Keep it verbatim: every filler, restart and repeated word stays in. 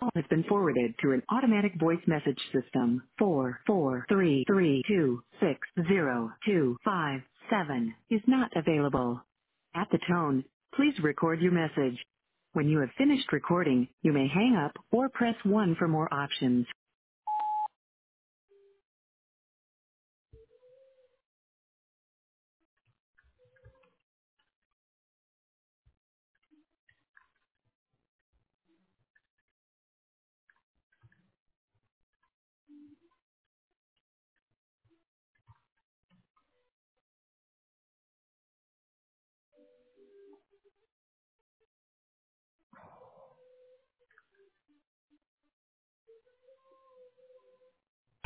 call has been forwarded to an automatic voice message system. Four four three three two six zero two five seven is not available. At the tone, please record your message. When you have finished recording, you may hang up or press one for more options.